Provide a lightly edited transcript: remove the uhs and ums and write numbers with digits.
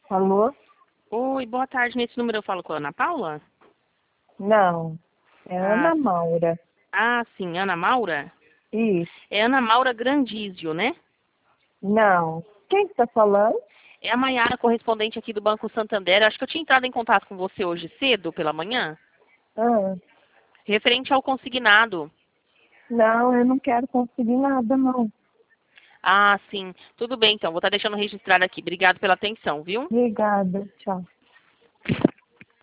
Alô? Oi, boa tarde. Nesse número eu falo com a Ana Paula? Não, é Ah, Ana Maura. sim, Ana Maura? Isso. É Ana Maura Grandizio, né? Não. Quem está falando? É a Maiara, correspondente aqui do Banco Santander. Acho que eu tinha entrado em contato com você hoje cedo, pela manhã, Ah, referente ao consignado. não, eu não quero conseguir nada, não. Ah, sim. Tudo bem, então. Vou estar deixando registrado aqui. Obrigado pela atenção, viu? Obrigada. Tchau.